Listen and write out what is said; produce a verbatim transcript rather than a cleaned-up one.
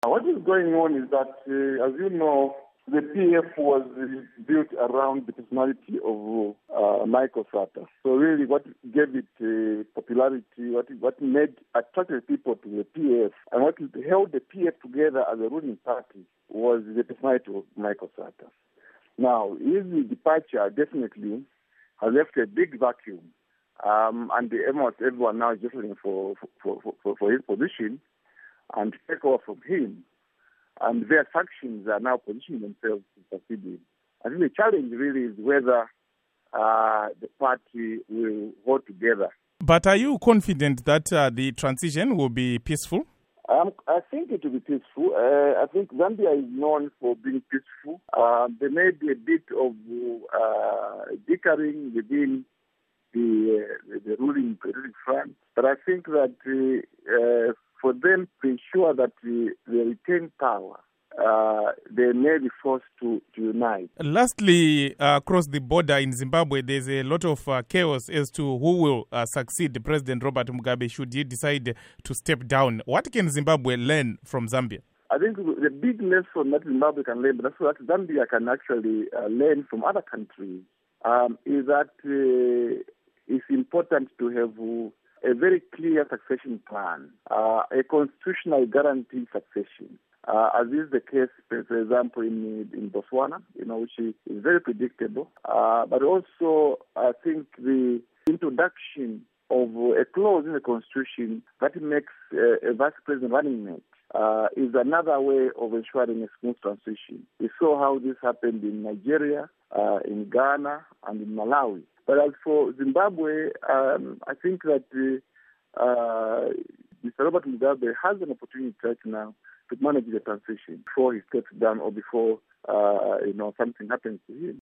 What is going on is that, uh, as you know, the P F was uh, built around the personality of uh, Michael Sata. So really what gave it uh, popularity, what what made attracted people to the P F, and what held the P F together as a ruling party was the personality of Michael Sata. Now, his departure definitely has left a big vacuum, um, and almost everyone now is just looking for, for, for, for his position and to take over from him. And their factions are now positioning themselves to succeed him. I think the challenge really is whether uh, the party will hold together. But are you confident that uh, the transition will be peaceful? Um, I think it will be peaceful. Uh, I think Zambia is known for being peaceful. Uh, there may be a bit of uh, dickering within the, uh, the ruling, ruling front, but I think that uh, uh, for them to ensure that uh, they retain power, uh, they may be forced to, to unite. Lastly, uh, across the border in Zimbabwe, there's a lot of uh, chaos as to who will uh, succeed President Robert Mugabe should he decide to step down. What can Zimbabwe learn from Zambia? I think the big lesson that Zimbabwe can learn, but that's what Zambia can actually uh, learn from other countries, um, is that uh, it's important to have a very clear succession plan, uh, a constitutional guaranteed succession. Uh, as is the case, for example, in, in Botswana, you know, which is, is very predictable. Uh, but also, I think the introduction of a clause in the Constitution that makes uh, a vice president running mate uh, is another way of ensuring a smooth transition. We saw how this happened in Nigeria, uh, in Ghana, and in Malawi. But as for Zimbabwe, um, I think that uh, uh, Mister Robert Mugabe has an opportunity right now to manage the transition before he steps down or before uh, you know something happens to him.